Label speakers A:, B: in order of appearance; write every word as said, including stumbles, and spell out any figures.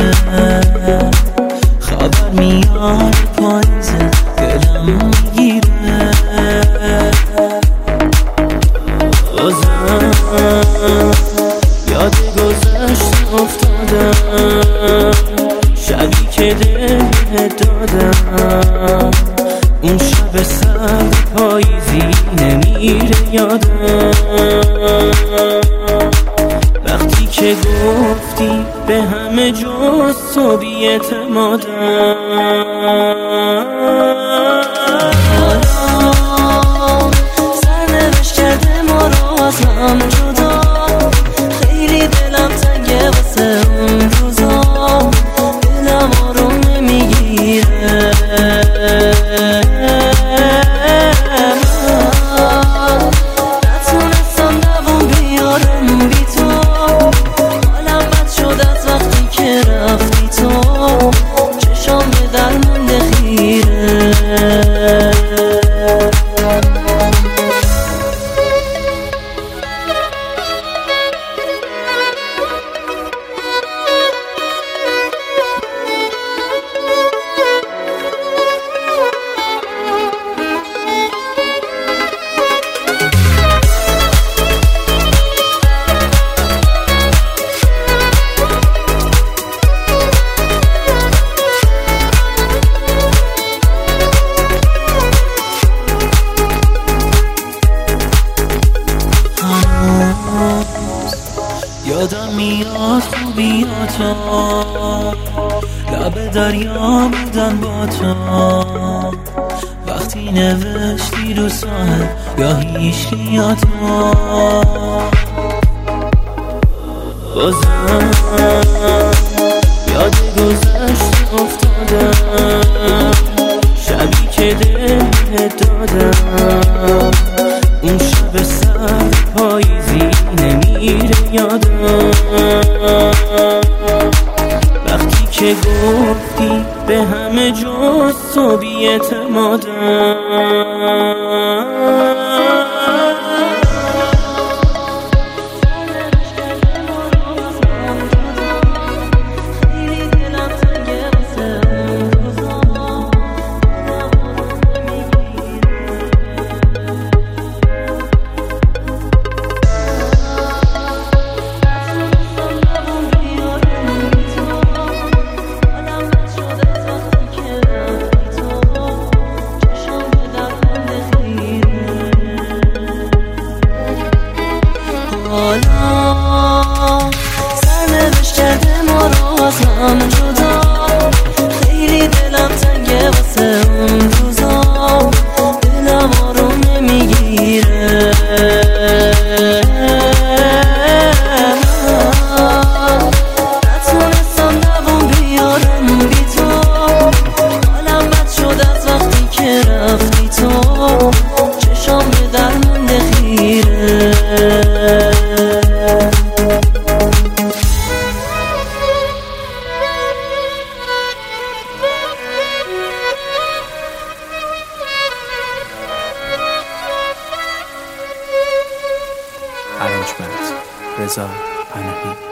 A: خبر میاد پاییزه دلم میگیره بازم یاد گذشت افتادم شبی که دلت دادم اون شب سرد پاییزی نمیره یادم وقتی که گفتی به همه جز تو بی اعتمادم حالا سرنوشت کرده ما رو از هم جدا خیلی دلم تنگه واسه اون روزا دلم آروم نمیگیره یادم میاد خوبیاتا لب دریا بودن با تو وقتی نوشتی رو ساحل یا هیچکیاتا بازم یاد گذشت افتادم شبی که دلت دادم اون شب سرد پاییزی نمیره یادم وقتی که گفتی به همه جز تو بی اعتمادم حالا سرنوشت کرده ما رو از هم جدا خیلی دلم تنگه واسه اون روزا دلم آروم نمیگیره من نتونستم دوام بیارم بی تو حالم بد شد از وقتی که رفتی تو چشام به درمونده خیره
B: Arrangement رضا پناهی